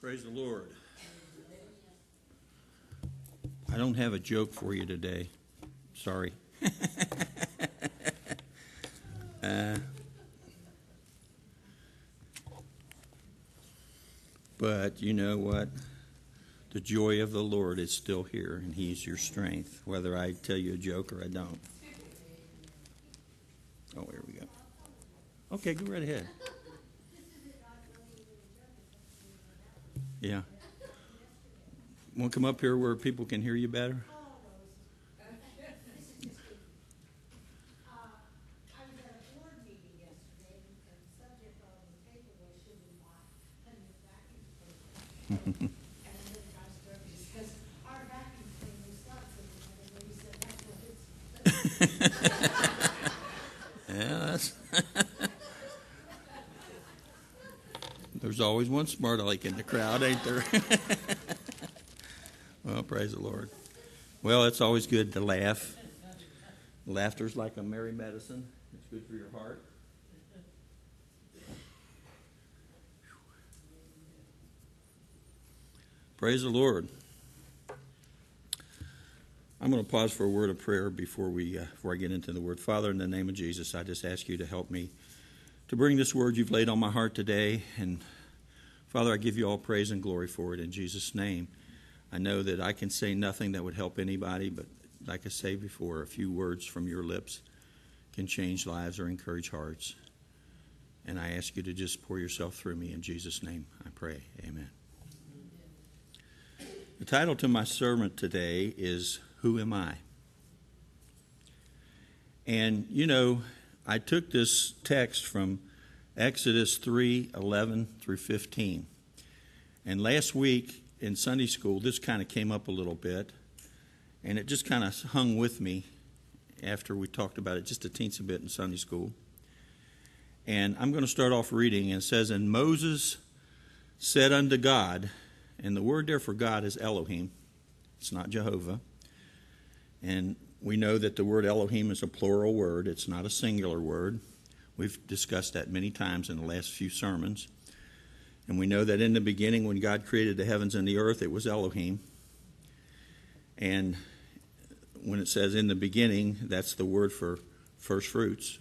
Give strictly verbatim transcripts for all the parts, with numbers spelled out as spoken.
Praise the Lord. I don't have a joke for you today. Sorry. uh, but you know what? The joy of the Lord is still here, and He's your strength, whether I tell you a joke or I don't. Oh, here we go. Okay, go right ahead. Yeah. Want to come up here where people can hear you better? Yeah, that's there's always one smart aleck in the crowd, ain't there? Well, praise the Lord. Well, it's always good to laugh. Laughter's like a merry medicine. It's good for your heart. Praise the Lord. I'm going to pause for a word of prayer before we uh, before I get into the word. Father, in the name of Jesus, I just ask you to help me to bring this word you've laid on my heart today. And Father, I give you all praise and glory for it in Jesus' name. I know that I can say nothing that would help anybody, but like I say before, a few words from your lips can change lives or encourage hearts. And I ask you to just pour yourself through me in Jesus' name. I pray. Amen. The title to my sermon today is Who Am I? And, you know, I took this text from Exodus three eleven through fifteen. And last week in Sunday school, this kind of came up a little bit. And it just kind of hung with me after we talked about it just a teensy bit in Sunday school. And I'm going to start off reading. And it says, And Moses said unto God, and the word there for God is Elohim. It's not Jehovah. And we know that the word Elohim is a plural word. It's not a singular word. We've discussed that many times in the last few sermons. And we know that in the beginning, when God created the heavens and the earth, it was Elohim. And when it says in the beginning, that's the word for first fruits.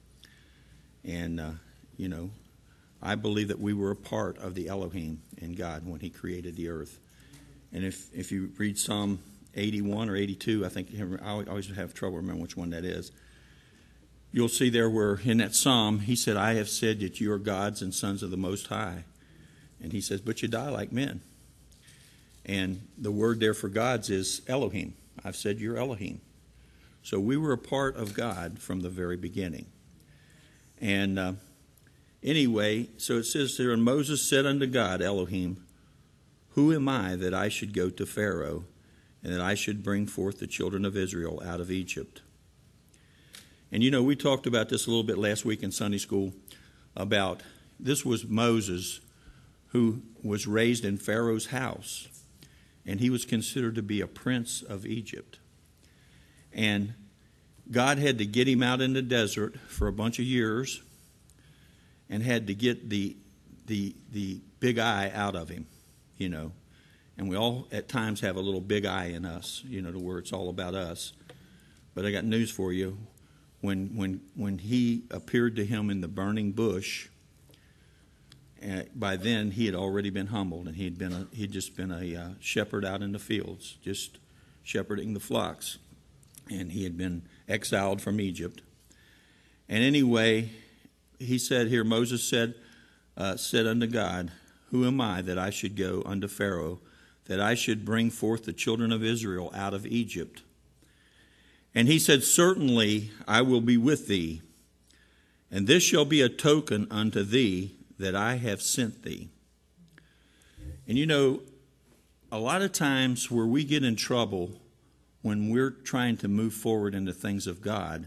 And, uh, you know, I believe that we were a part of the Elohim in God when He created the earth. And if, if you read Psalm eighty-one or eighty-two, I think I always have trouble remembering which one that is. You'll see there where in that psalm, he said, I have said that you are gods and sons of the Most High. And he says, but you die like men. And the word there for gods is Elohim. I've said you're Elohim. So we were a part of God from the very beginning. And uh, anyway, so it says there, and Moses said unto God, Elohim, who am I that I should go to Pharaoh, and that I should bring forth the children of Israel out of Egypt? And you know, we talked about this a little bit last week in Sunday school about this was Moses who was raised in Pharaoh's house, and he was considered to be a prince of Egypt. And God had to get him out in the desert for a bunch of years and had to get the the the big eye out of him, you know. And we all at times have a little big eye in us, you know, to where it's all about us. But I got news for you. When when when he appeared to him in the burning bush, uh, by then he had already been humbled, and he'd been a, he'd just been a uh, shepherd out in the fields, just shepherding the flocks, and he had been exiled from Egypt. And anyway, he said here, Moses said uh, said unto God, who am I that I should go unto Pharaoh, that I should bring forth the children of Israel out of Egypt? And he said, certainly I will be with thee, and this shall be a token unto thee that I have sent thee. And you know, a lot of times where we get in trouble when we're trying to move forward into things of God,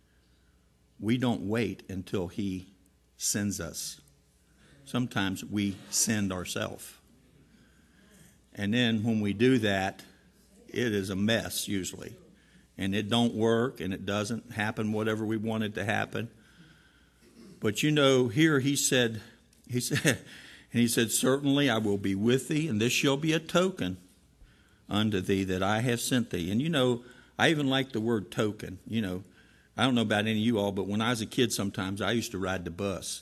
we don't wait until He sends us. Sometimes we send ourselves. And then when we do that, it is a mess usually. And it don't work, and it doesn't happen whatever we want it to happen. But you know, here he said, he said, And he said, certainly I will be with thee, and this shall be a token unto thee that I have sent thee. And you know, I even like the word token. You know, I don't know about any of you all, but when I was a kid sometimes I used to ride the bus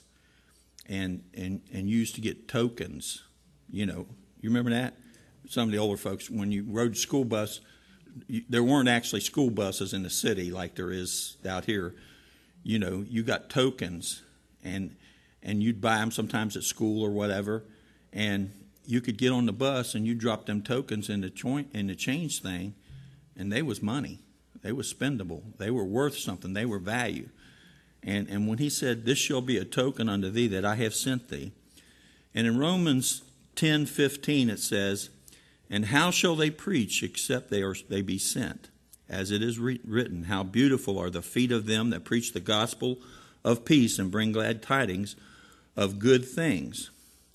and and, and used to get tokens. You know, you remember that? Some of the older folks, when you rode the school bus, you, there weren't actually school buses in the city like there is out here. You know, you got tokens, and and you'd buy them sometimes at school or whatever, and you could get on the bus and you drop them tokens in the joint in the change thing, and they was money. They was spendable. They were worth something. They were value. And and when he said, this shall be a token unto thee that I have sent thee. And in Romans ten fifteen it says, and how shall they preach except they are they be sent? As it is re- written, how beautiful are the feet of them that preach the gospel of peace and bring glad tidings of good things.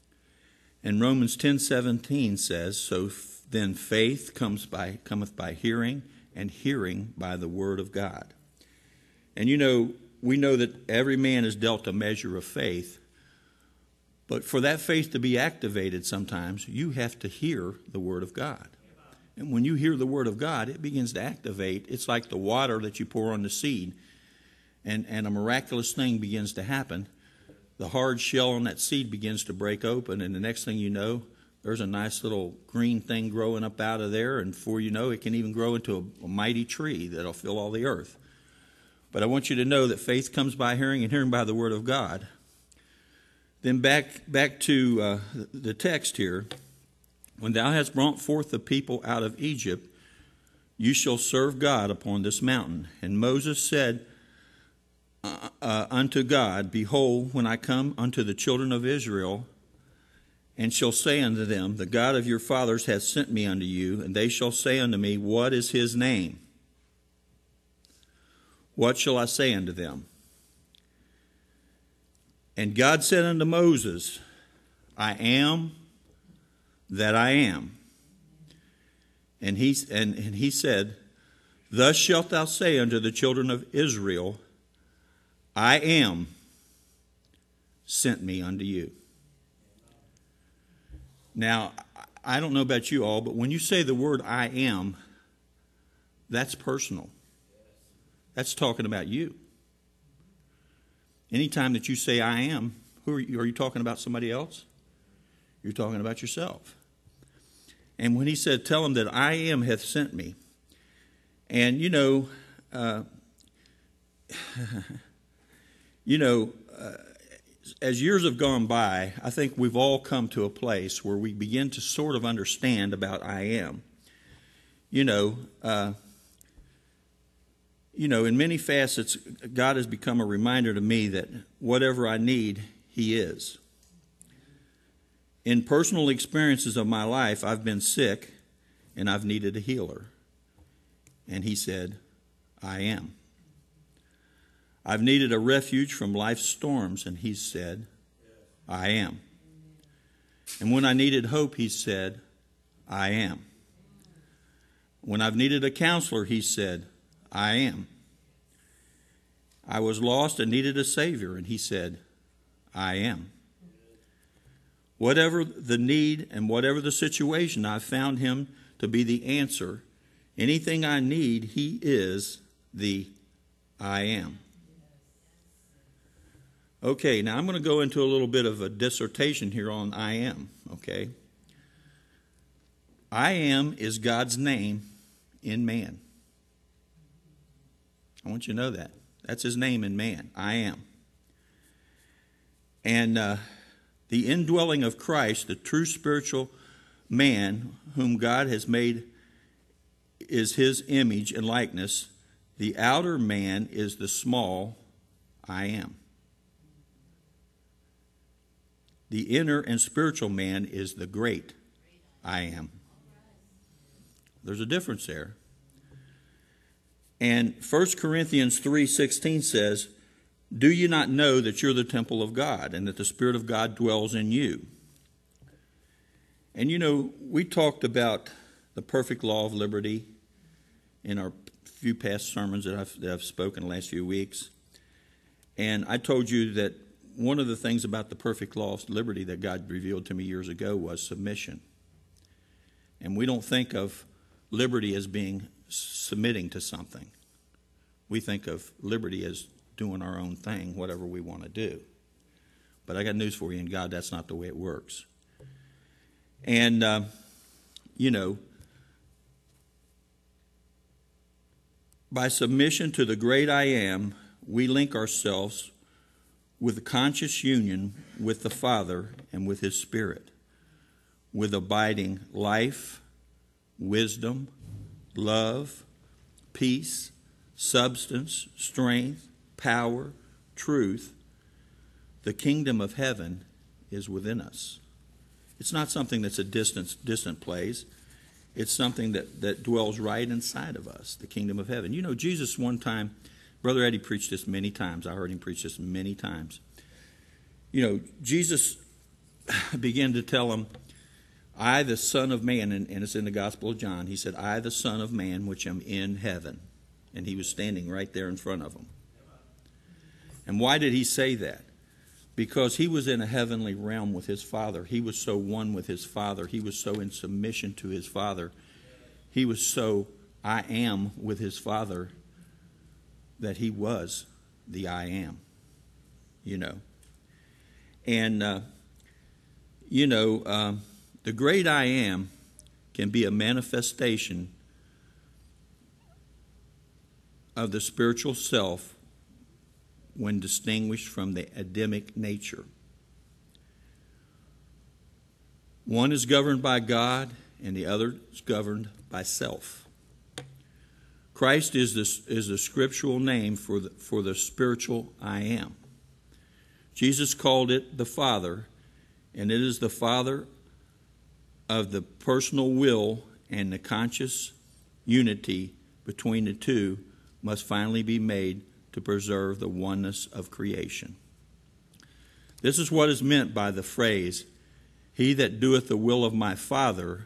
And Romans ten seventeen says, so f- then faith comes by cometh by hearing, and hearing by the word of God. And you know, we know that every man is dealt a measure of faith, but for that faith to be activated sometimes, you have to hear the word of God. And when you hear the word of God, it begins to activate. It's like the water that you pour on the seed, and, and a miraculous thing begins to happen. The hard shell on that seed begins to break open, and the next thing you know, there's a nice little green thing growing up out of there, and before you know, it can even grow into a, a mighty tree that'll fill all the earth. But I want you to know that faith comes by hearing, and hearing by the word of God. Then back back to uh, the text here. When thou hast brought forth the people out of Egypt, you shall serve God upon this mountain. And Moses said uh, uh, unto God, behold, when I come unto the children of Israel, and shall say unto them, the God of your fathers hath sent me unto you, and they shall say unto me, what is his name? What shall I say unto them? And God said unto Moses, I am that I am. And he, and, and he said, thus shalt thou say unto the children of Israel, I am sent me unto you. Now, I don't know about you all, but when you say the word I am, that's personal. That's talking about you. Anytime that you say I am, who are you? Are you talking about somebody else? You're talking about yourself. And when he said, tell him that I am hath sent me. And, you know, uh, you know, uh, as years have gone by, I think we've all come to a place where we begin to sort of understand about I am. You know, uh, you know, in many facets, God has become a reminder to me that whatever I need, he is. In personal experiences of my life, I've been sick and I've needed a healer. And he said, I am. I've needed a refuge from life's storms, and he said, I am. And when I needed hope, he said, I am. When I've needed a counselor, he said, I am. I was lost and needed a Savior, and he said, I am. Whatever the need and whatever the situation, I've found him to be the answer. Anything I need, he is the I am. Okay, now I'm going to go into a little bit of a dissertation here on I am, okay? I am is God's name in man. I want you to know that. That's his name in man. I am. And uh, the indwelling of Christ, the true spiritual man whom God has made is his image and likeness. The outer man is the small I am. The inner and spiritual man is the great I am. There's a difference there. And First Corinthians three sixteen says, do you not know that you're the temple of God and that the Spirit of God dwells in you? And you know, we talked about the perfect law of liberty in our few past sermons that I've, that I've spoken the last few weeks. And I told you that one of the things about the perfect law of liberty that God revealed to me years ago was submission. And we don't think of liberty as being submitting to something. We think of liberty as doing our own thing, whatever we want to do. But I got news for you, in God, that's not the way it works. And, uh, you know, by submission to the great I Am, we link ourselves with a conscious union with the Father and with His Spirit, with abiding life, wisdom, love, peace, substance, strength, power, truth. The kingdom of heaven is within us. It's not something that's a distant, distant place. It's something that, that dwells right inside of us, the kingdom of heaven. You know, Jesus one time, Brother Eddie preached this many times. I heard him preach this many times. You know, Jesus began to tell him, I, the Son of Man, and, and it's in the Gospel of John, he said, I, the Son of Man, which am in heaven. And he was standing right there in front of him. And why did he say that? Because he was in a heavenly realm with his Father. He was so one with his Father. He was so in submission to his Father. He was so I am with his Father that he was the I am, you know. And, uh, you know, um, the great I am can be a manifestation of the spiritual self when distinguished from the Adamic nature. One is governed by God and the other is governed by self. Christ is the, is the scriptural name for the, for the spiritual I am. Jesus called it the Father, and it is the Father of the personal will, and the conscious unity between the two must finally be made to preserve the oneness of creation. This is what is meant by the phrase, he that doeth the will of my Father.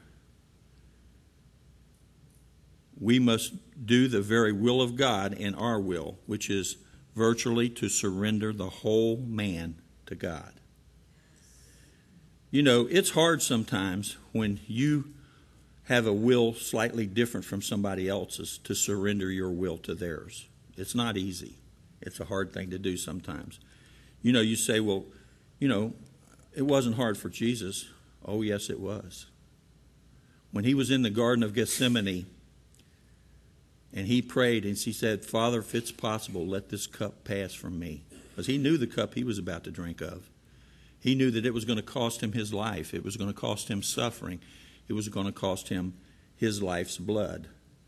We must do the very will of God in our will, which is virtually to surrender the whole man to God. You know, it's hard sometimes when you have a will slightly different from somebody else's to surrender your will to theirs. It's not easy. It's a hard thing to do sometimes. You know, you say, well, you know, it wasn't hard for Jesus. Oh, yes, it was. When he was in the Garden of Gethsemane and he prayed and he said, Father, if it's possible, let this cup pass from me. Because he knew the cup he was about to drink of. He knew that it was going to cost him his life. It was going to cost him suffering. It was going to cost him his life's blood.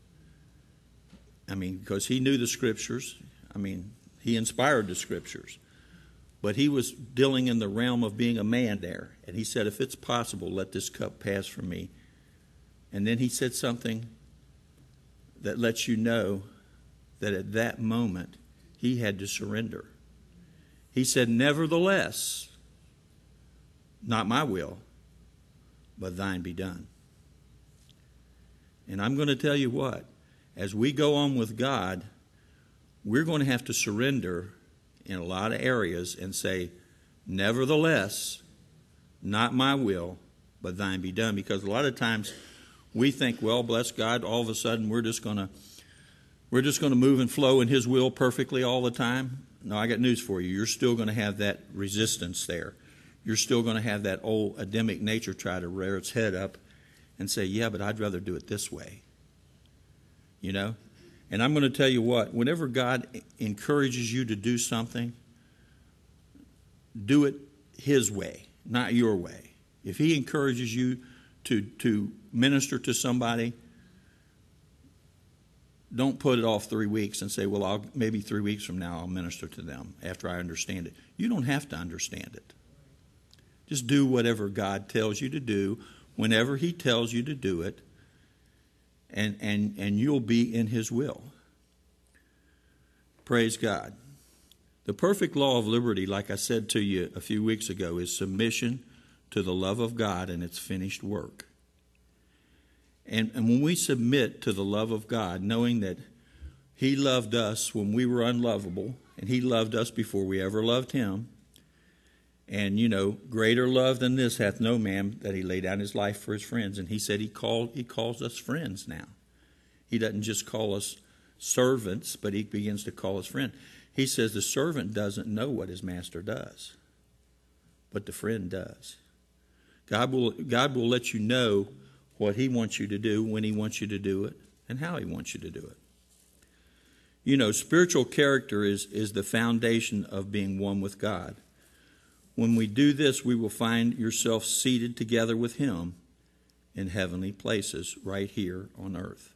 I mean, because he knew the Scriptures. I mean, he inspired the Scriptures. But he was dealing in the realm of being a man there. And he said, if it's possible, let this cup pass from me. And then he said something that lets you know that at that moment he had to surrender. He said, nevertheless, not my will, but thine be done. And I'm going to tell you what, as we go on with God, we're going to have to surrender in a lot of areas and say, nevertheless, not my will, but thine be done. Because a lot of times we think, well, bless God, all of a sudden we're just going to we're just going to move and flow in his will perfectly all the time. No, I got news for you. You're still going to have that resistance there. You're still going to have that old Adamic nature try to rear its head up and say, yeah, but I'd rather do it this way. You know? And I'm going to tell you what, whenever God encourages you to do something, do it his way, not your way. If he encourages you to, to minister to somebody, don't put it off three weeks and say, well, I'll, maybe three weeks from now I'll minister to them after I understand it. You don't have to understand it. Just do whatever God tells you to do whenever he tells you to do it, and, and, and you'll be in his will. Praise God. The perfect law of liberty, like I said to you a few weeks ago, is submission to the love of God and its finished work. And, and when we submit to the love of God, knowing that he loved us when we were unlovable, and he loved us before we ever loved him, And, you know, greater love than this hath no man, that he lay down his life for his friends. And he said he called he calls us friends now. He doesn't just call us servants, but he begins to call us friend. He says the servant doesn't know what his master does, but the friend does. God will God will let you know what he wants you to do, when he wants you to do it, and how he wants you to do it. You know, spiritual character is, is the foundation of being one with God. When we do this, we will find yourself seated together with him in heavenly places right here on earth.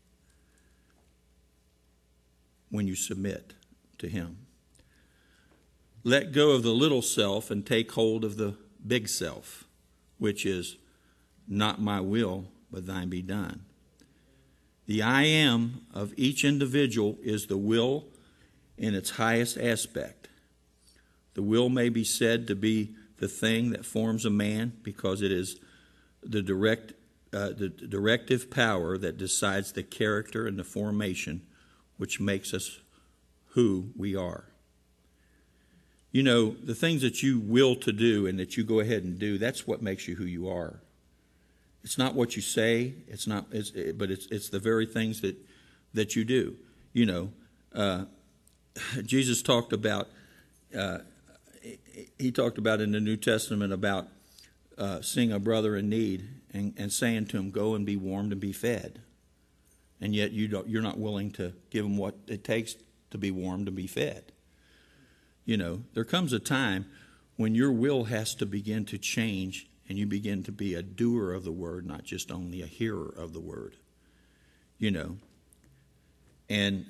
When you submit to him. Let go of the little self and take hold of the big self, which is not my will, but thine be done. The I am of each individual is the will in its highest aspect. The will may be said to be the thing that forms a man, because it is the direct, uh, the directive power that decides the character and the formation which makes us who we are. You know, the things that you will to do and that you go ahead and do, that's what makes you who you are. It's not what you say, it's not, it's, it, but it's it's the very things that that you do. You know, uh, Jesus talked about. Uh, he talked about in the New Testament about uh, seeing a brother in need and, and saying to him, "Go and be warmed and be fed," and yet you don't, you're not willing to give him what it takes to be warmed and be fed. You know, there comes a time when your will has to begin to change. And you begin to be a doer of the word, not just only a hearer of the word. You know. And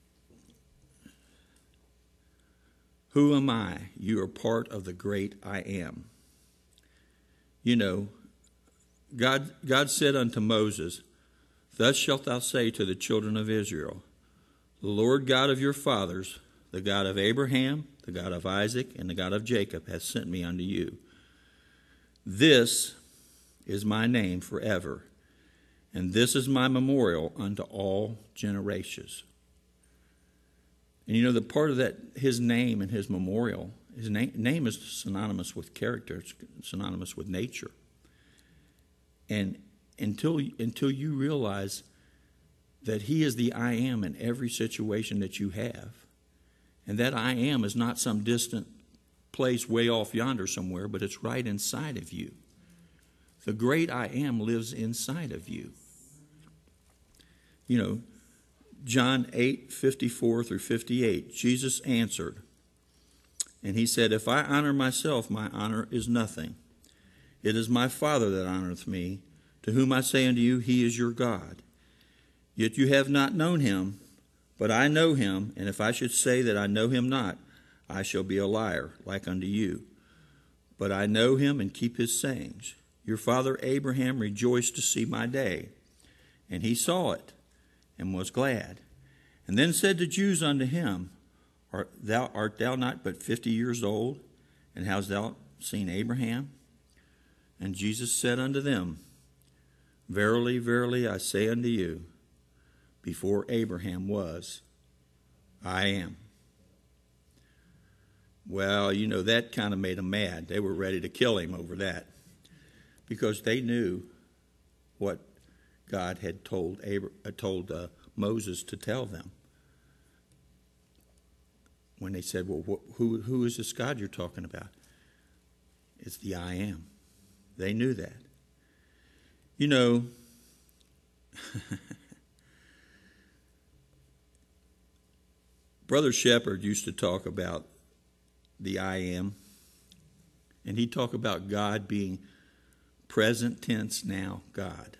who am I? You are part of the great I am. You know, God, God said unto Moses, "Thus shalt thou say to the children of Israel, the Lord God of your fathers, the God of Abraham, the God of Isaac, and the God of Jacob, hath sent me unto you. This is my name forever, and this is my memorial unto all generations." And you know, the part of that, his name and his memorial, his name, name is synonymous with character, it's synonymous with nature. And until, until you realize that he is the I am in every situation that you have, and that I am is not some distant place way off yonder somewhere, but it's right inside of you. The great I am lives inside of you. You know, John eight, fifty-four through fifty-eight, Jesus answered, and he said, "If I honor myself, my honor is nothing. It is my Father that honoreth me, to whom I say unto you, he is your God. Yet you have not known him, but I know him, and if I should say that I know him not, I shall be a liar, like unto you. But I know him and keep his sayings. Your father Abraham rejoiced to see my day, and he saw it, and was glad. And then said the Jews unto him, Art thou, art thou not but fifty years old, and hast thou seen Abraham? And Jesus said unto them, Verily, verily, I say unto you, before Abraham was, I am." Well, you know, that kind of made them mad. They were ready to kill him over that, because they knew what God had told Abra- uh, told uh, Moses to tell them. When they said, "Well, wh- who who is this God you're talking about?" It's the I am. They knew that. You know, Brother Shepherd used to talk about the I am, and he'd talk about God being present tense now God.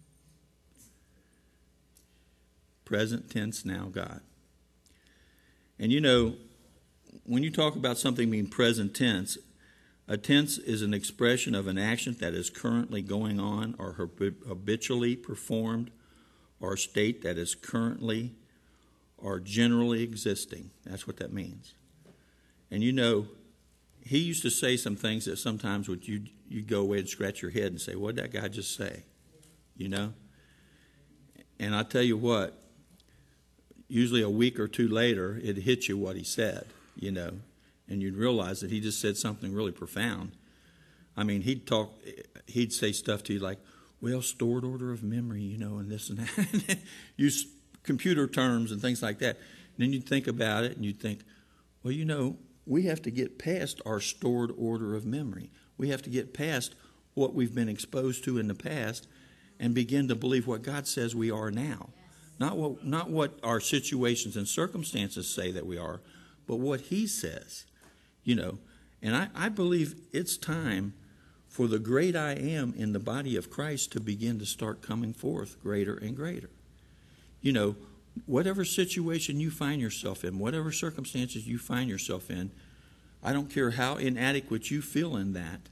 Present tense now God. And you know, when you talk about something being present tense, a tense is an expression of an action that is currently going on or habitually performed, or a state that is currently or generally existing. That's what that means. And you know, he used to say some things that sometimes would you you go away and scratch your head and say, "What did that guy just say?" You know? And I tell you what, usually a week or two later, it hits you what he said, you know. and you'd realize that he just said something really profound. I mean, he'd talk, he'd say stuff to you like, well, stored order of memory, you know, and this and that. Use computer terms and things like that. And then you'd think about it and you'd think, well, you know, we have to get past our stored order of memory. We have to get past what we've been exposed to in the past and begin to believe what God says we are now. Not what, not what our situations and circumstances say that we are, but what he says, you know. And I, I believe it's time for the great I am in the body of Christ to begin to start coming forth greater and greater. You know, whatever situation you find yourself in, whatever circumstances you find yourself in, I don't care how inadequate you feel in that,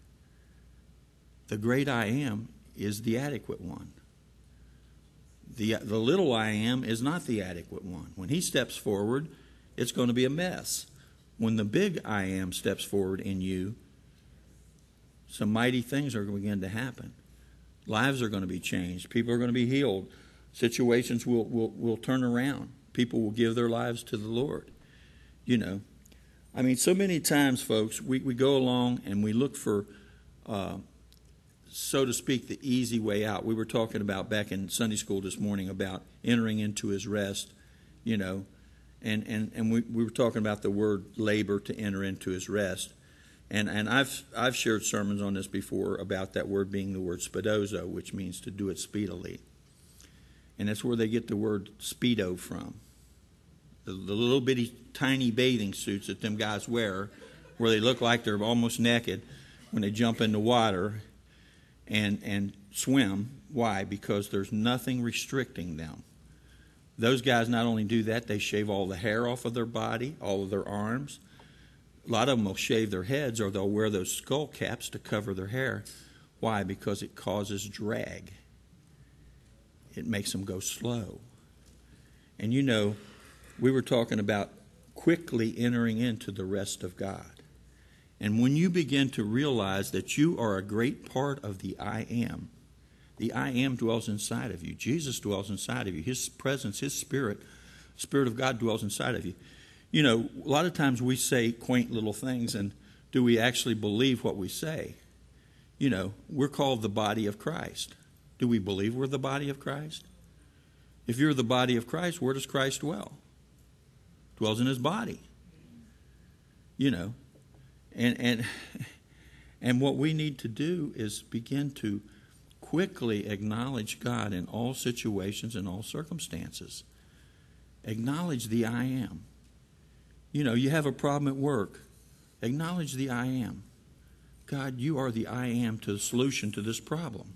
the great I am is the adequate one. The, the little I am is not the adequate one. When he steps forward, it's going to be a mess. When the big I am steps forward in you, some mighty things are going to begin to happen. Lives are going to be changed. People are going to be healed. Situations will, will, will turn around. People will give their lives to the Lord. You know, I mean, so many times, folks, we, we go along and we look for, uh, so to speak, the easy way out. We were talking about back in Sunday school this morning about entering into his rest, you know, and, and, and we, we were talking about the word labor, to enter into his rest. And and I've I've shared sermons on this before about that word being the word spadozo, which means to do it speedily. And that's where they get the word speedo from. The, the little bitty tiny bathing suits that them guys wear, where they look like they're almost naked when they jump in the water and and swim. Why? Because there's nothing restricting them. Those guys not only do that, they shave all the hair off of their body, all of their arms. A lot of them will shave their heads, or they'll wear those skull caps to cover their hair. Why? Because it causes drag. It makes them go slow. And you know, we were talking about quickly entering into the rest of God. And when you begin to realize that you are a great part of the I am, the I am dwells inside of you. Jesus dwells inside of you. His presence, his spirit, Spirit of God dwells inside of you. You know, a lot of times we say quaint little things, and do we actually believe what we say? You know, we're called the body of Christ. Do we believe we're the body of Christ? If you're the body of Christ, where does Christ dwell? Dwells in his body. You know, and and and what we need to do is begin to quickly acknowledge God in all situations and all circumstances. Acknowledge the I am. You know, you have a problem at work. Acknowledge the I am. God, you are the I am to the solution to this problem.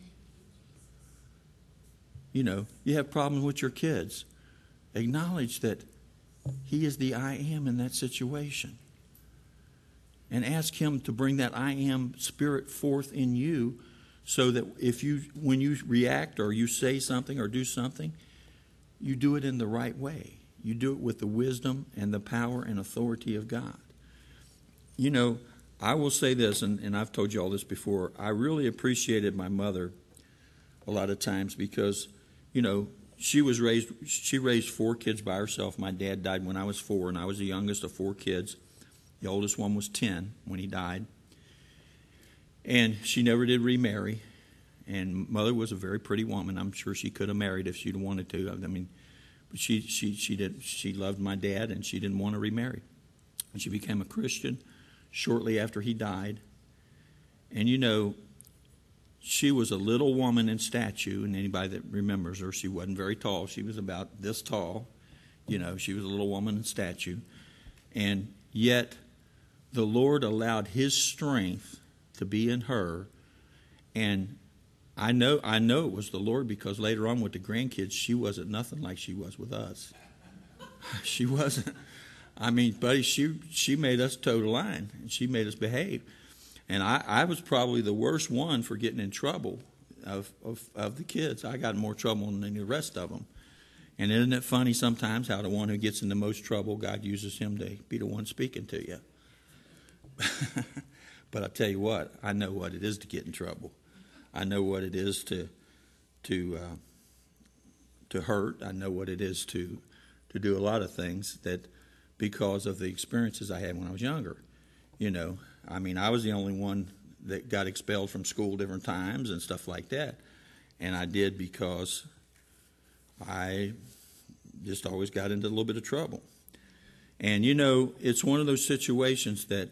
You know, you have problems with your kids. Acknowledge that he is the I am in that situation. And ask him to bring that I am spirit forth in you, so that if you, when you react or you say something or do something, you do it in the right way. You do it with the wisdom and the power and authority of God. You know, I will say this, and, and I've told you all this before, I really appreciated my mother a lot of times because, you know, she was raised, she raised four kids by herself. My dad died when I was four, and I was the youngest of four kids. The oldest one was ten when he died. And she never did remarry. And mother was a very pretty woman. I'm sure she could have married if she'd wanted to. I mean, but she she she did she loved my dad, and she didn't want to remarry. And she became a Christian shortly after he died. And you know, she was a little woman in stature, and anybody that remembers her, she wasn't very tall. She was about this tall. You know, she was a little woman in stature. And yet the Lord allowed his strength to be in her. And I know I know it was the Lord, because later on with the grandkids, she wasn't nothing like she was with us. She wasn't. I mean, buddy, she she made us toe the line, and she made us behave. And I, I was probably the worst one for getting in trouble of, of, of the kids. I got in more trouble than the rest of them. And isn't it funny sometimes how the one who gets in the most trouble, God uses him to be the one speaking to you? But I tell you what, I know what it is to get in trouble. I know what it is to to uh, to hurt. I know what it is to to do a lot of things that because of the experiences I had when I was younger. You know, I mean, I was the only one that got expelled from school different times and stuff like that. And I did because I just always got into a little bit of trouble. And, you know, it's one of those situations that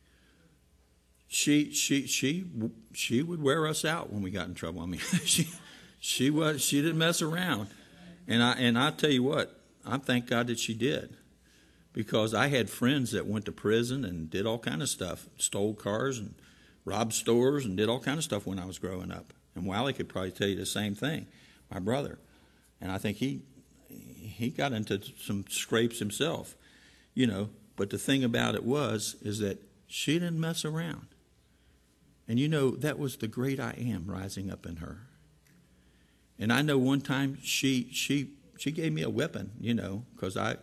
she she she she would wear us out when we got in trouble. I mean, she she was she didn't mess around. And I and I tell you what, I thank God that she did. Because I had friends that went to prison and did all kind of stuff, stole cars and robbed stores and did all kind of stuff when I was growing up. And Wally could probably tell you the same thing, my brother. And I think he he got into some scrapes himself, you know. But the thing about it was, is that she didn't mess around. And, you know, that was the great I am rising up in her. And I know one time she she she gave me a whipping, you know, because I...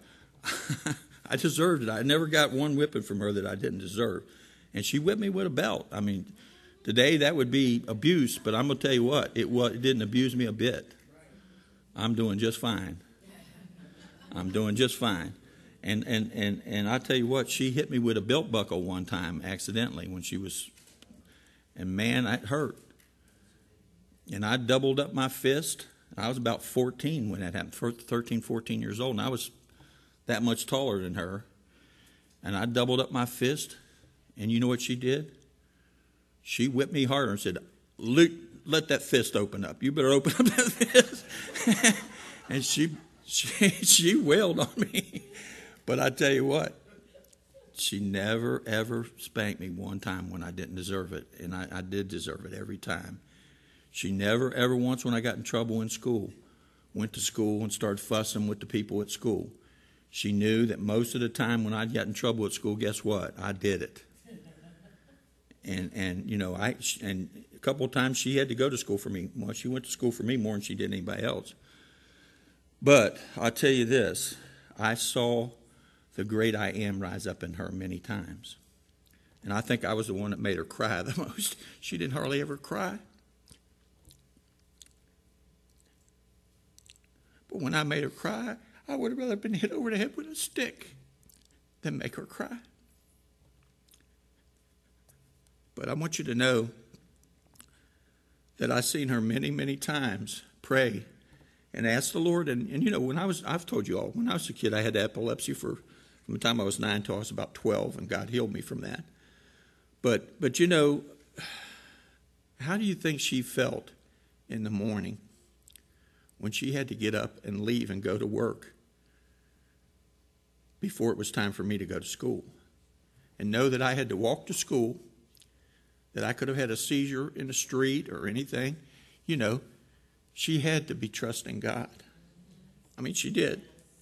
I deserved it. I never got one whipping from her that I didn't deserve. And she whipped me with a belt. I mean, today that would be abuse, but I'm going to tell you what, it, was, it didn't abuse me a bit. I'm doing just fine. I'm doing just fine. And, and, and, and I tell you what, she hit me with a belt buckle one time accidentally when she was, and man, that hurt. And I doubled up my fist. I was about fourteen when that happened, thirteen, fourteen years old, and I was that much taller than her. And I doubled up my fist, and you know what she did? She whipped me harder and said, Luke, let that fist open up. You better open up that fist. And she, she she wailed on me. But I tell you what, she never, ever spanked me one time when I didn't deserve it. And I, I did deserve it every time. She never, ever once when I got in trouble in school, went to school and started fussing with the people at school. She knew that most of the time when I got in trouble at school, guess what? I did it. And, and you know, I and a couple of times she had to go to school for me. Well, she went to school for me more than she did anybody else. But I'll tell you this. I saw the great I am rise up in her many times. And I think I was the one that made her cry the most. She didn't hardly ever cry. But when I made her cry, I would have rather been hit over the head with a stick than make her cry. But I want you to know that I've seen her many, many times pray and ask the Lord. And, and you know, when I was, I've told you all, when I was a kid, I had epilepsy for from the time I was nine until I was about twelve, and God healed me from that. But, but you know, how do you think she felt in the morning when she had to get up and leave and go to work before it was time for me to go to school? And know that I had to walk to school, that I could have had a seizure in the street or anything. You know, she had to be trusting God. I mean, she did.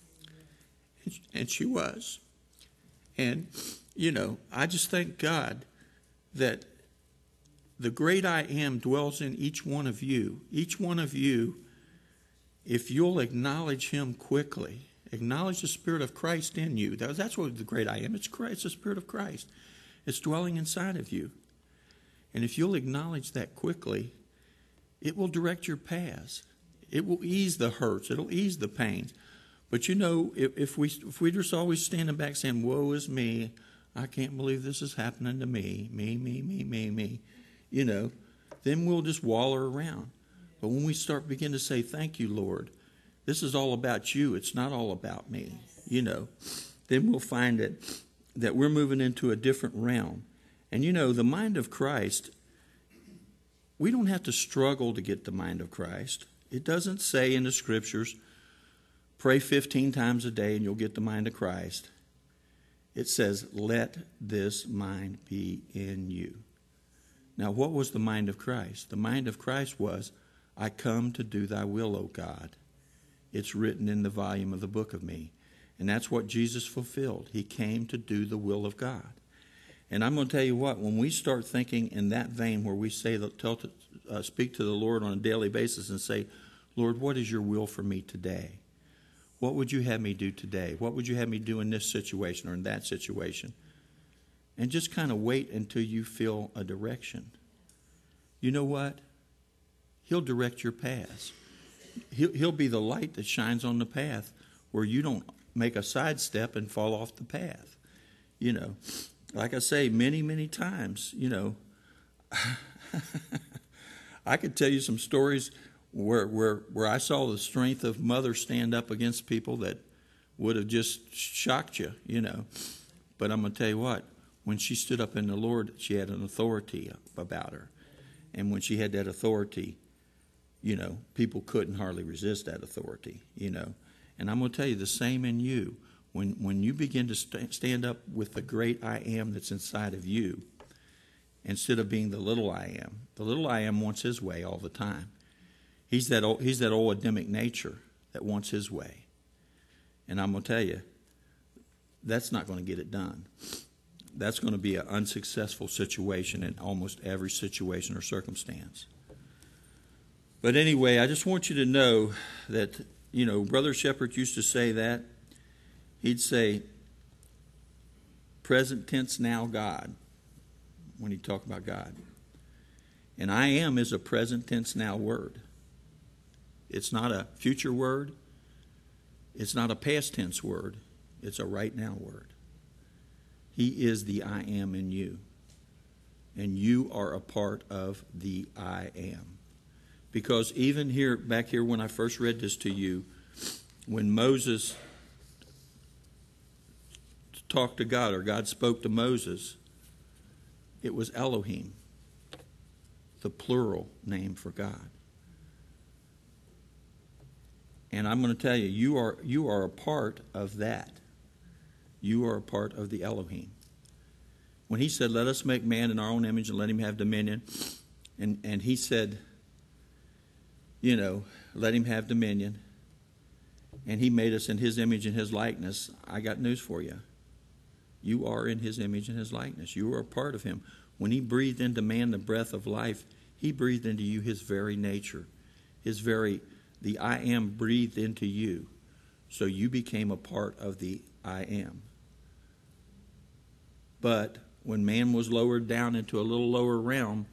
And she was. And, you know, I just thank God that the great I am dwells in each one of you. Each one of you, if you'll acknowledge him quickly, acknowledge the Spirit of Christ in you. That's what the great I am. It's Christ. It's the Spirit of Christ. It's dwelling inside of you. And if you'll acknowledge that quickly, it will direct your paths. It will ease the hurts. It'll ease the pains. But you know, if, if we if we just always standing back saying, woe is me, I can't believe this is happening to me, me, me, me, me, me, you know, then we'll just waller around. But when we start begin to say, thank you, Lord, this is all about you. It's not all about me, you know, then we'll find that, that we're moving into a different realm. And, you know, the mind of Christ, we don't have to struggle to get the mind of Christ. It doesn't say in the Scriptures, pray fifteen times a day and you'll get the mind of Christ. It says, let this mind be in you. Now, what was the mind of Christ? The mind of Christ was, I come to do thy will, O God. It's written in the volume of the book of me. And that's what Jesus fulfilled. He came to do the will of God. And I'm going to tell you what, when we start thinking in that vein where we say, tell, uh, speak to the Lord on a daily basis and say, Lord, what is your will for me today? What would you have me do today? What would you have me do in this situation or in that situation? And just kind of wait until you feel a direction. You know what? He'll direct your paths. He'll, he'll be the light that shines on the path where you don't make a sidestep and fall off the path. You know, like I say, many, many times, you know, I could tell you some stories where, where, where I saw the strength of mother stand up against people that would have just shocked you, you know. But I'm going to tell you what, when she stood up in the Lord, she had an authority about her. And when she had that authority, you know, people couldn't hardly resist that authority, you know. And I'm going to tell you the same in you. When, when you begin to st- stand up with the great I am that's inside of you, instead of being the little I am, the little I am wants his way all the time. He's that old, he's that old Adamic nature that wants his way. And I'm going to tell you, that's not going to get it done. That's going to be an unsuccessful situation in almost every situation or circumstance. But anyway, I just want you to know that, you know, Brother Shepherd used to say that. He'd say, present tense now God, when he talked about God. And I am is a present tense now word. It's not a future word. It's not a past tense word. It's a right now word. He is the I am in you. And you are a part of the I am. Because even here, back here when I first read this to you, when Moses talked to God, or God spoke to Moses, it was Elohim, the plural name for God. And I'm going to tell you, you are you are a part of that. You are a part of the Elohim. When he said, let us make man in our own image and let him have dominion, and, and he said, you know, let him have dominion, and he made us in his image and his likeness, I got news for you. You are in his image and his likeness. You are a part of him. When he breathed into man the breath of life, he breathed into you his very nature. His very, the I am breathed into you. So you became a part of the I am. But when man was lowered down into a little lower realm,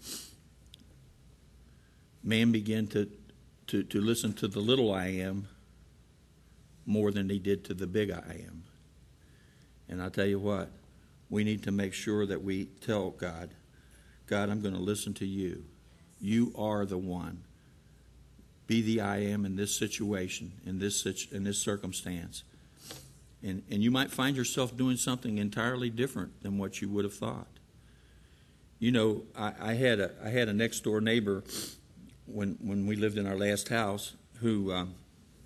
man began to, to, to listen to the little I am more than he did to the big I am. And I'll tell you what, we need to make sure that we tell God, God, I'm going to listen to you. You are the one. Be the I am in this situation, in this in this circumstance. And, and you might find yourself doing something entirely different than what you would have thought. You know, I, I had a I had a next door neighbor when when we lived in our last house who um,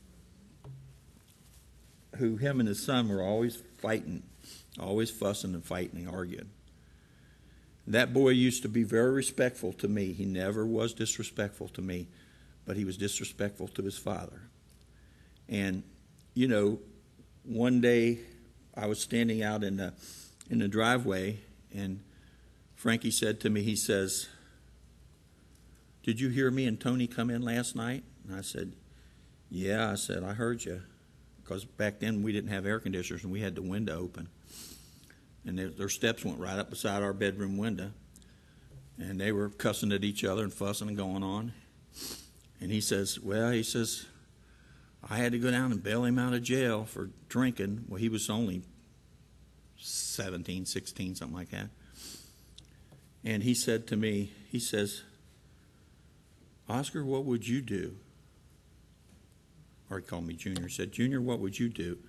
who him and his son were always fighting, always fussing and fighting and arguing. That boy used to be very respectful to me. He never was disrespectful to me, but he was disrespectful to his father. And, you know, one day I was standing out in the in the driveway, and Frankie said to me, he says, did you hear me and Tony come in last night? And I said, yeah. I said, I heard you. Because back then we didn't have air conditioners and we had the window open. And their, their steps went right up beside our bedroom window. And they were cussing at each other and fussing and going on. And he says, well, he says, I had to go down and bail him out of jail for drinking. Well, he was only seventeen, sixteen, something like that. And he said to me, he says, Oscar, what would you do? Or he called me Junior. He said, Junior, what would you do?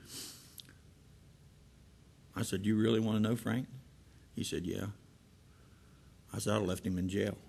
I said, do you really want to know, Frank? He said, yeah. I said, I left him in jail.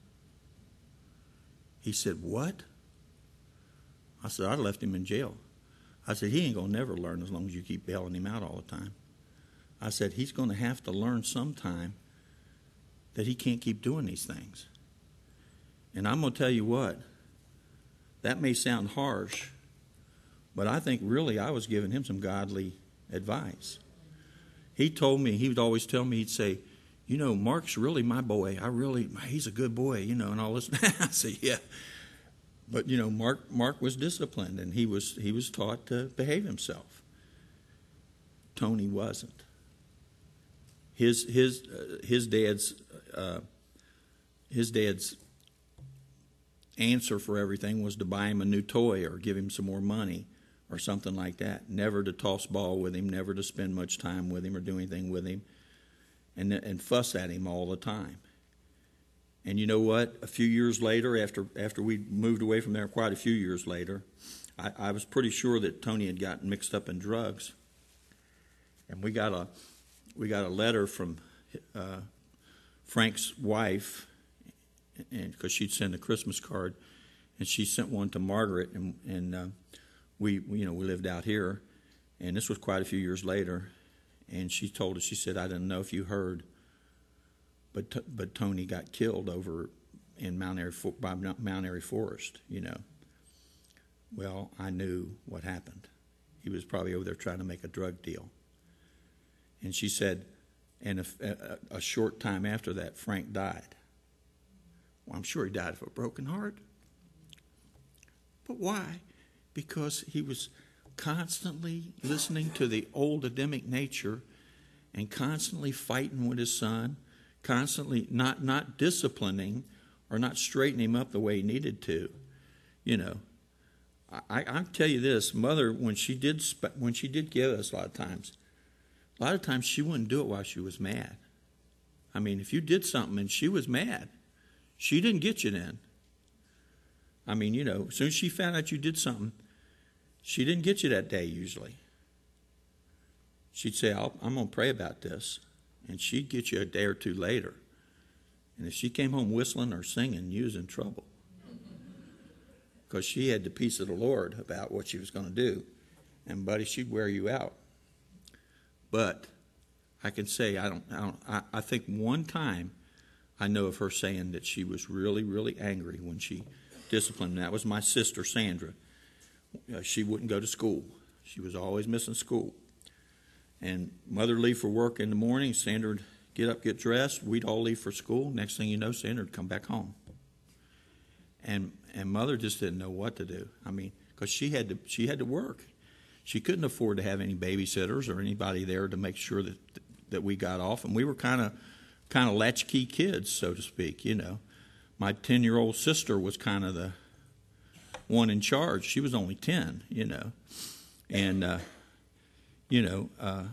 He said, what? I said, I left him in jail. I said, he ain't going to never learn as long as you keep bailing him out all the time. I said, he's going to have to learn sometime that he can't keep doing these things. And I'm going to tell you what, that may sound harsh, but I think really I was giving him some godly advice. He told me, he would always tell me, he'd say, you know, Mark's really my boy. I really, he's a good boy, you know, and all this. I said, yeah. But, you know, Mark Mark was disciplined, and he was he was taught to behave himself. Tony wasn't. His his uh, his dad's uh, his dad's answer for everything was to buy him a new toy or give him some more money or something like that. Never to toss ball with him, never to spend much time with him or do anything with him. and, and fuss at him all the time. And you know what? A few years later, after after we moved away from there, quite a few years later, I, I was pretty sure that Tony had gotten mixed up in drugs. And we got a we got a letter from uh, Frank's wife, and because she'd send a Christmas card, and she sent one to Margaret, and and uh, we, we you know we lived out here, and this was quite a few years later, and she told us, she said, I didn't know if you heard, but t- but Tony got killed over in Mount Airy by Mount Airy Forest, you know. Well, I knew what happened. He was probably over there trying to make a drug deal. And she said, and a, a, a short time after that, Frank died. Well, I'm sure he died of a broken heart. But why? Because he was constantly listening to the old Adamic nature and constantly fighting with his son, constantly not, not disciplining or not straightening him up the way he needed to. You know, I, I tell you this, Mother, when she did when she did give us a lot of times, a lot of times she wouldn't do it while she was mad. I mean, if you did something and she was mad, she didn't get you then. I mean, you know, as soon as she found out you did something, she didn't get you that day usually. She'd say, I'll, I'm going to pray about this. And she'd get you a day or two later. And if she came home whistling or singing, you was in trouble. Because she had the peace of the Lord about what she was going to do. And, buddy, she'd wear you out. But I can say, I don't, I don't, I, I think one time I know of her saying that she was really, really angry when she disciplined. That was my sister, Sandra. Uh, she wouldn't go to school. She was always missing school. And Mother would leave for work in the morning. Sandra would get up, get dressed. We'd all leave for school. Next thing you know, Sandra would come back home. And and Mother just didn't know what to do. I mean, because she had to she had to work. She couldn't afford to have any babysitters or anybody there to make sure that that we got off. And we were kind of kind of latchkey kids, so to speak. You know, my ten-year-old sister was kind of the one in charge. She was only ten. You know, and uh, you know, uh,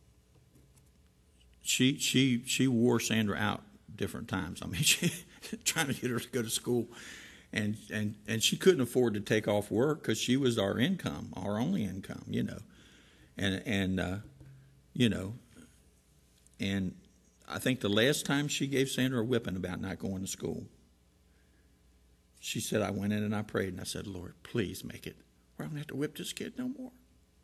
she she she wore Sandra out different times. I mean, she trying to get her to go to school. And, and and she couldn't afford to take off work because she was our income, our only income, you know. And, and uh, you know, and I think the last time she gave Sandra a whipping about not going to school, she said, I went in and I prayed and I said, Lord, please make it where I don't have to whip this kid no more.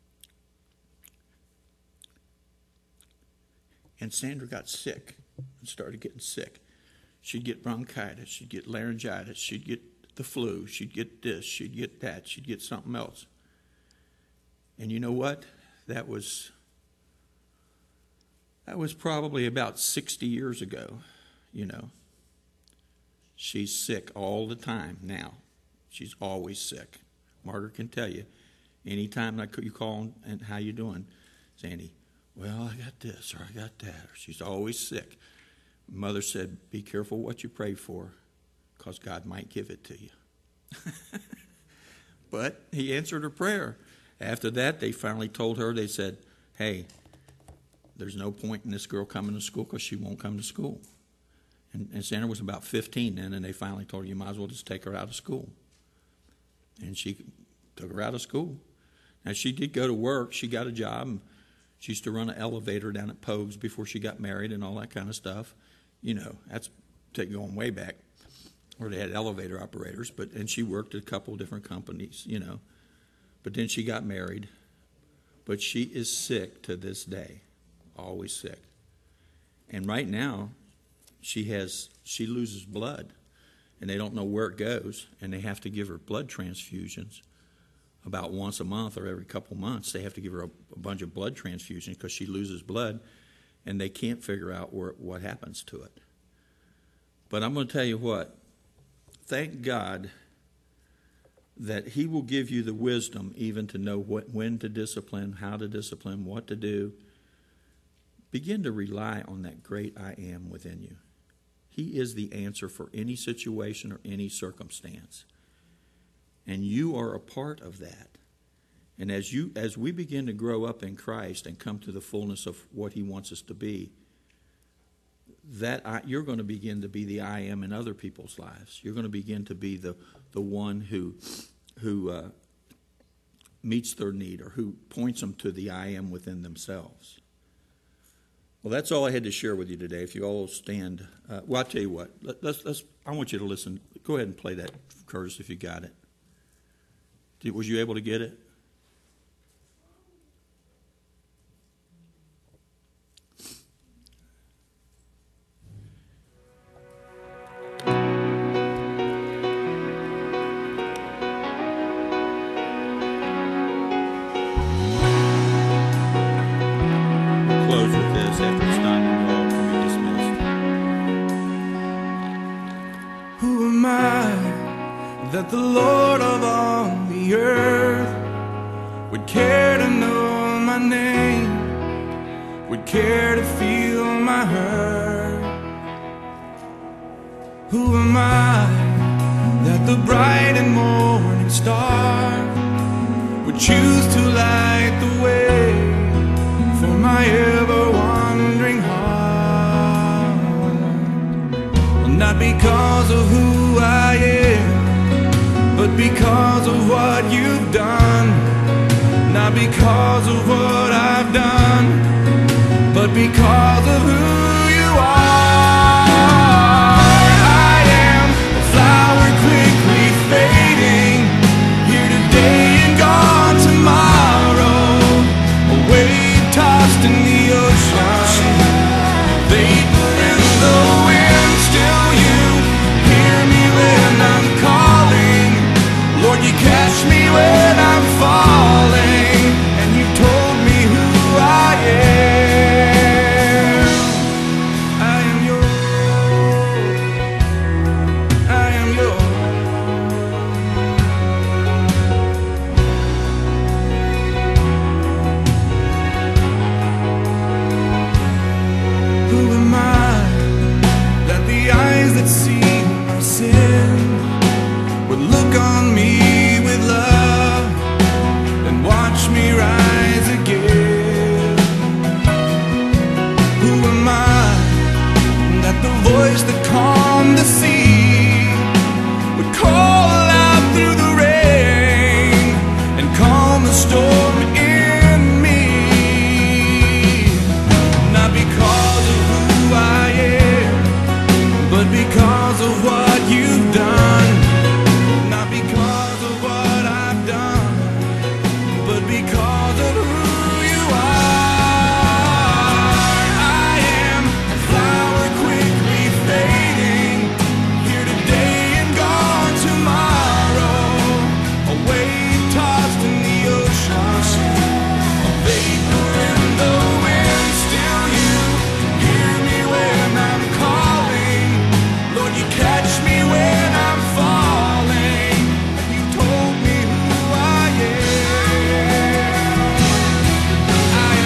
And Sandra got sick and started getting sick. She'd get bronchitis, she'd get laryngitis, she'd get the flu, she'd get this, she'd get that, she'd get something else. And you know what? That was that was probably about sixty years ago, you know. She's sick all the time now. She's always sick. Margaret can tell you. Anytime you call and how you doing, Sandy, well, I got this or I got that. Or she's always sick. Mother said, be careful what you pray for, because God might give it to you. But he answered her prayer. After that, they finally told her, they said, hey, there's no point in this girl coming to school because she won't come to school. And, and Sandra was about fifteen then, and they finally told her, you might as well just take her out of school. And she took her out of school. Now, she did go to work. She got a job. And she used to run an elevator down at Pogues before she got married and all that kind of stuff. You know, that's going way back, where they had elevator operators. But and she worked at a couple of different companies, you know. But then she got married. But she is sick to this day, always sick. And right now, she has she loses blood, and they don't know where it goes, and they have to give her blood transfusions about once a month or every couple months. They have to give her a, a bunch of blood transfusions because she loses blood. And they can't figure out where, what happens to it. But I'm going to tell you what. Thank God that he will give you the wisdom even to know what, when to discipline, how to discipline, what to do. Begin to rely on that great I am within you. He is the answer for any situation or any circumstance. And you are a part of that. And as you, as we begin to grow up in Christ and come to the fullness of what he wants us to be, that I, you're going to begin to be the I am in other people's lives. You're going to begin to be the, the one who, who uh, meets their need or who points them to the I am within themselves. Well, that's all I had to share with you today. If you all stand, uh, well, I'll tell you what. Let, let's, let's, I want you to listen. Go ahead and play that, Curtis, if you got it. Did, was you able to get it? That the Lord of all the earth would care to know my name, would care to feel my hurt. Who am I that the bright and morning star would choose to light the way for my ever-wandering heart? Well, not because of who I am, but because of what you've done. Not because of what I've done, but because of who you are. I am a flower quickly fading, here today and gone tomorrow, a wave tossed in the ocean, vapor in the wind. Still you hear me when I'm calling. Lord, you catch me when I'm falling, and you told me who I am. I am yours. I am yours. Who am I that the eyes that see my sin would look on me with love and watch me rise again? Who am I that the voice that calmed the sea would call out through the rain and calm the storm in me? Not because of who I am, but because of what you've done. Not because of what I've done, but because of who you are. I am a flower quickly fading, here today and gone tomorrow, a wave tossed in the ocean, a vapor in the wind. Still you hear me when I'm calling. Lord, you catch me when I'm falling, and you told me who I am. I am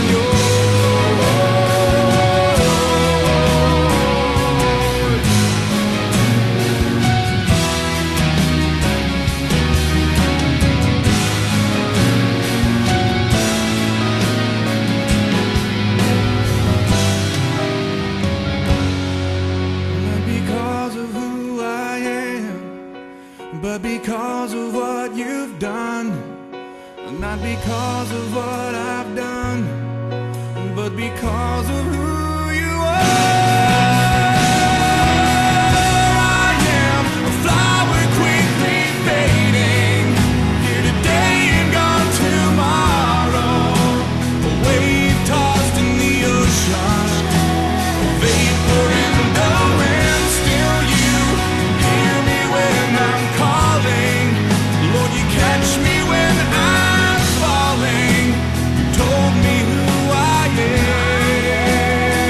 Not because of who I am, but because of what you've done. Not because of what I've done, but because of who you are. I am a flower quickly fading, here today and gone tomorrow, a wave tossed in the ocean, a vapor in the wind. Still you hear me when I'm calling. Lord, you catch me when I'm falling. You told me who I am.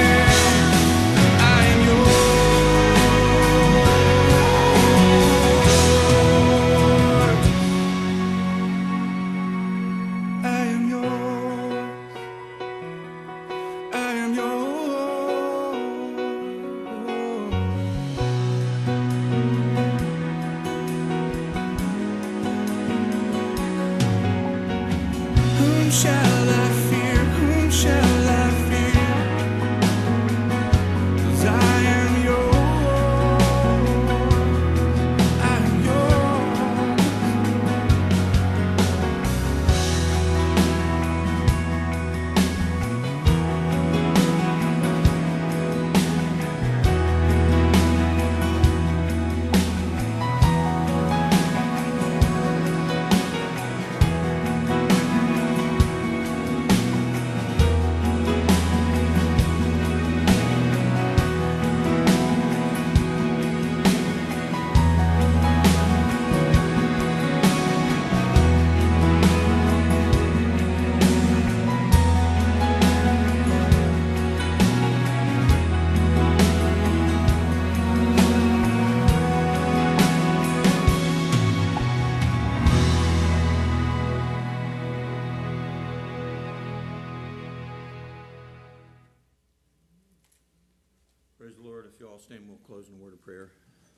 Praise the Lord. If you all stand, we'll close in a word of prayer.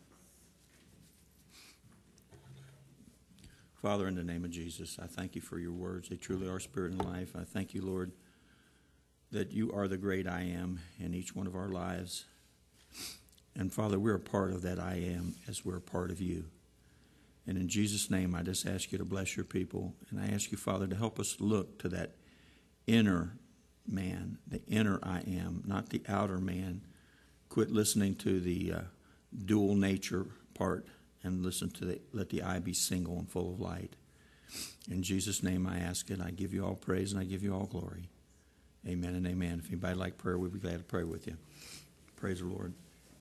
Father, in the name of Jesus, I thank you for your words. They truly are spirit and life. I thank you, Lord, that you are the great I am in each one of our lives. And Father, we're a part of that I am as we're a part of you. And in Jesus' name, I just ask you to bless your people. And I ask you, Father, to help us look to that inner man, the inner I am, not the outer man. Quit listening to the uh, dual nature part and listen to the, let the eye be single and full of light. In Jesus' name I ask it. I give you all praise and I give you all glory. Amen and amen. If anybody would like prayer, we'd be glad to pray with you. Praise the Lord.